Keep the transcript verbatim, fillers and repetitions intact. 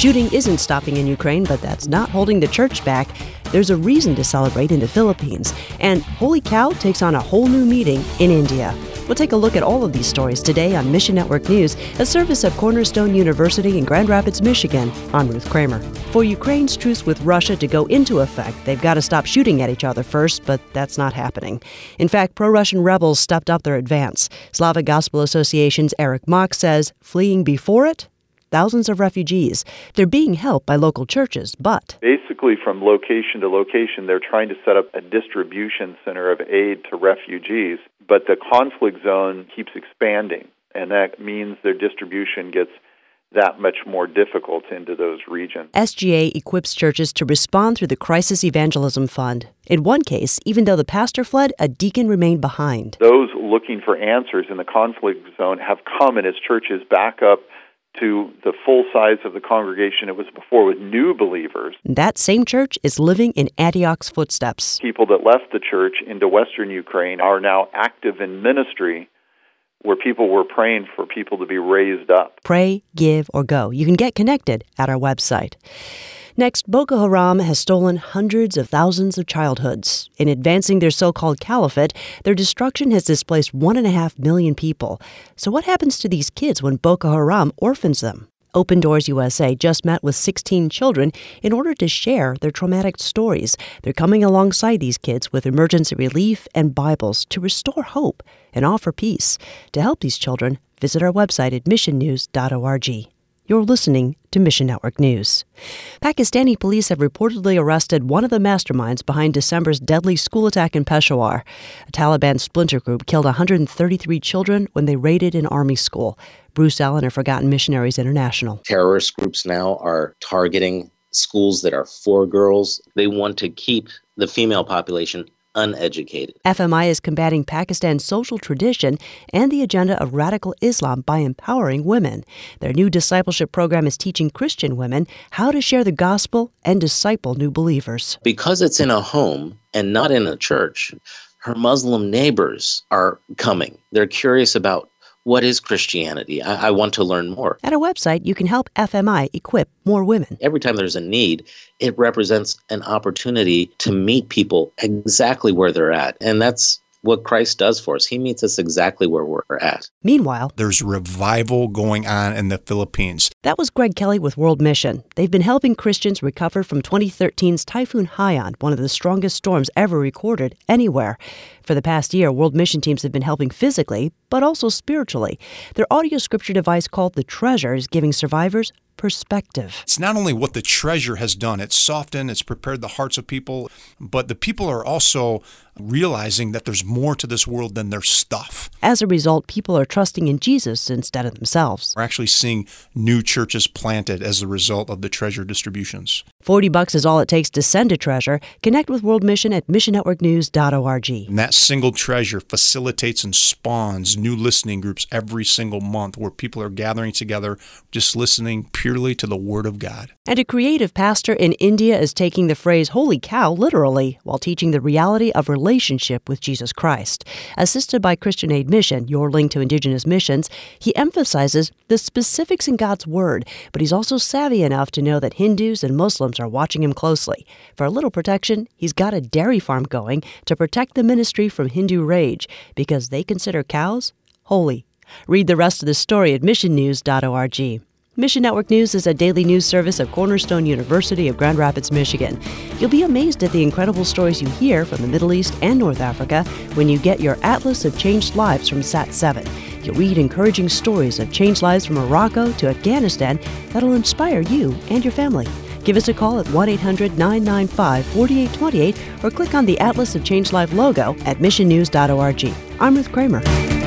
Shooting isn't stopping in Ukraine, but that's not holding the church back. There's a reason to celebrate in the Philippines. And Holy Cow takes on a whole new meaning in India. We'll take a look at all of these stories today on Mission Network News, a service of Cornerstone University in Grand Rapids, Michigan. I'm Ruth Kramer. For Ukraine's truce with Russia to go into effect, they've got to stop shooting at each other first, but that's not happening. In fact, pro-Russian rebels stepped up their advance. Slavic Gospel Association's Eric Mock says, fleeing before it, thousands of refugees. They're being helped by local churches, but basically from location to location, they're trying to set up a distribution center of aid to refugees, but the conflict zone keeps expanding, and that means their distribution gets that much more difficult into those regions. S G A equips churches to respond through the Crisis Evangelism Fund. In one case, even though the pastor fled, a deacon remained behind. Those looking for answers in the conflict zone have come, and as churches back up to the full size of the congregation it was before with new believers. That same church is living in Antioch's footsteps. People that left the church into Western Ukraine are now active in ministry where people were praying for people to be raised up. Pray, give, or go. You can get connected at our website. Next, Boko Haram has stolen hundreds of thousands of childhoods. In advancing their so-called caliphate, their destruction has displaced one and a half million people. So what happens to these kids when Boko Haram orphans them? Open Doors U S A just met with sixteen children in order to share their traumatic stories. They're coming alongside these kids with emergency relief and Bibles to restore hope and offer peace. To help these children, visit our website at mission news dot org. You're listening to Mission Network News. Pakistani police have reportedly arrested one of the masterminds behind December's deadly school attack in Peshawar. A Taliban splinter group killed one hundred thirty-three children when they raided an army school. Bruce Allen of Forgotten Missionaries International. Terrorist groups now are targeting schools that are for girls. They want to keep the female population uneducated. F M I is combating Pakistan's social tradition and the agenda of radical Islam by empowering women. Their new discipleship program is teaching Christian women how to share the gospel and disciple new believers. Because it's in a home and not in a church, her Muslim neighbors are coming. They're curious about what is Christianity? I, I want to learn more. At our website, you can help F M I equip more women. Every time there's a need, it represents an opportunity to meet people exactly where they're at. And that's what Christ does for us. He meets us exactly where we're at. Meanwhile, there's revival going on in the Philippines. That was Greg Kelly with World Mission. They've been helping Christians recover from twenty thirteen's Typhoon Haiyan, one of the strongest storms ever recorded anywhere. For the past year, World Mission teams have been helping physically, but also spiritually. Their audio scripture device called The Treasure is giving survivors perspective. It's not only what the treasure has done, it's softened, it's prepared the hearts of people, but the people are also realizing that there's more to this world than their stuff. As a result, people are trusting in Jesus instead of themselves. We're actually seeing new churches planted as a result of the treasure distributions. forty bucks is all it takes to send a treasure. Connect with World Mission at mission network news dot org. And that single treasure facilitates and spawns new listening groups every single month where people are gathering together, just listening purely to the Word of God. And a creative pastor in India is taking the phrase "holy cow" literally while teaching the reality of relationship with Jesus Christ. Assisted by Christian Aid Mission, your link to Indigenous missions, he emphasizes the specifics in God's Word, but he's also savvy enough to know that Hindus and Muslims are watching him closely. For a little protection, he's got a dairy farm going to protect the ministry from Hindu rage because they consider cows holy. Read the rest of the story at mission news dot org. Mission Network News is a daily news service of Cornerstone University of Grand Rapids, Michigan. You'll be amazed at the incredible stories you hear from the Middle East and North Africa when you get your Atlas of Changed Lives from Sat seven. You'll read encouraging stories of changed lives from Morocco to Afghanistan that'll inspire you and your family. Give us a call at one eight hundred nine nine five four eight two eight or click on the Atlas of Changed Life logo at mission news dot org. I'm Ruth Kramer.